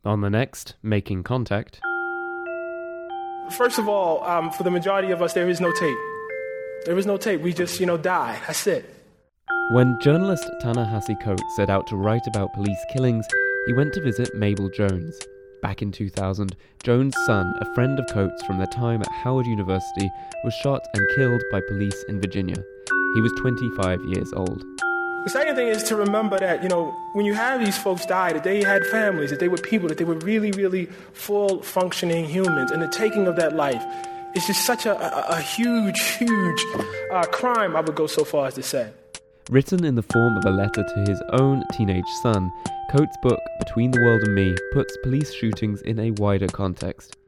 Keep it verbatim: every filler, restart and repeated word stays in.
On the next, Making Contact. First of all, um, for the majority of us, there is no tape. There is no tape. We just, you know, die. That's it. When journalist Ta-Nehisi Coates set out to write about police killings, he went to visit Mabel Jones. Back in two thousand, Jones' son, a friend of Coates from their time at Howard University, was shot and killed by police in Virginia. He was twenty-five years old. The second thing is to remember that, you know, when you have these folks die, that they had families, that they were people, that they were really, really full functioning humans, and the taking of that life is just such a, a, a huge, huge uh, crime, I would go so far as to say. Written in the form of a letter to his own teenage son, Coates' book, Between the World and Me, puts police shootings in a wider context.